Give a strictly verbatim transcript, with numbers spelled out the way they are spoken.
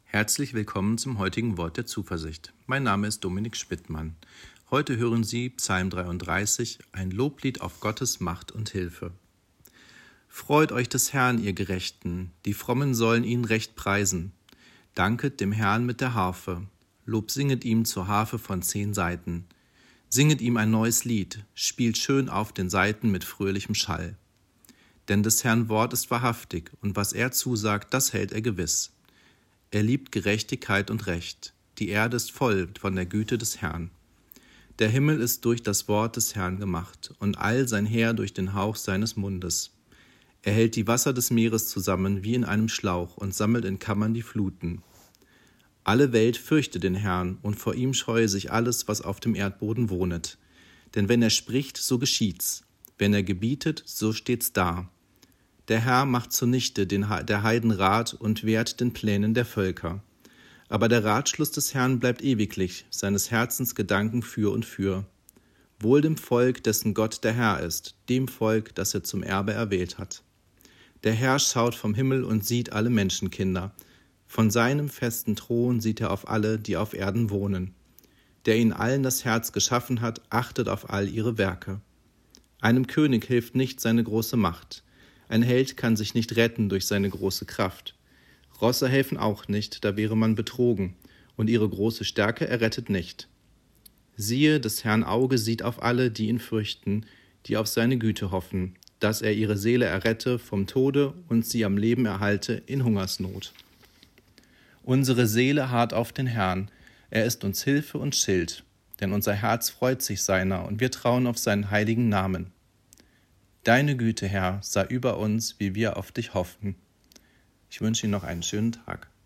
Herzlich willkommen zum heutigen Wort der Zuversicht. Mein Name ist Dominik Spittmann. Heute hören Sie Psalm dreiunddreißig, ein Loblied auf Gottes Macht und Hilfe. Freut euch des Herrn, ihr Gerechten, die Frommen sollen ihn recht preisen. Danket dem Herrn mit der Harfe, Lob singet ihm zur Harfe von zehn Saiten. Singet ihm ein neues Lied, spielt schön auf den Saiten mit fröhlichem Schall. Denn des Herrn Wort ist wahrhaftig, und was er zusagt, das hält er gewiss. Er liebt Gerechtigkeit und Recht, die Erde ist voll von der Güte des Herrn. Der Himmel ist durch das Wort des Herrn gemacht, und all sein Heer durch den Hauch seines Mundes. Er hält die Wasser des Meeres zusammen wie in einem Schlauch und sammelt in Kammern die Fluten. Alle Welt fürchte den Herrn, und vor ihm scheue sich alles, was auf dem Erdboden wohnet. Denn wenn er spricht, so geschieht's. Wenn er gebietet, so steht's da. Der Herr macht zunichte den, der Heiden Rat und wehrt den Plänen der Völker. Aber der Ratschluss des Herrn bleibt ewiglich, seines Herzens Gedanken für und für. Wohl dem Volk, dessen Gott der Herr ist, dem Volk, das er zum Erbe erwählt hat. Der Herr schaut vom Himmel und sieht alle Menschenkinder. Von seinem festen Thron sieht er auf alle, die auf Erden wohnen. Der ihnen allen das Herz geschaffen hat, achtet auf all ihre Werke. Einem König hilft nicht seine große Macht. Ein Held kann sich nicht retten durch seine große Kraft. Rosse helfen auch nicht, da wäre man betrogen, und ihre große Stärke errettet nicht. Siehe, des Herrn Auge sieht auf alle, die ihn fürchten, die auf seine Güte hoffen, dass er ihre Seele errette vom Tode und sie am Leben erhalte in Hungersnot. Unsere Seele harrt auf den Herrn, er ist uns Hilfe und Schild, denn unser Herz freut sich seiner, und wir trauen auf seinen heiligen Namen. Deine Güte, Herr, sei über uns, wie wir auf dich hoffen. Ich wünsche Ihnen noch einen schönen Tag.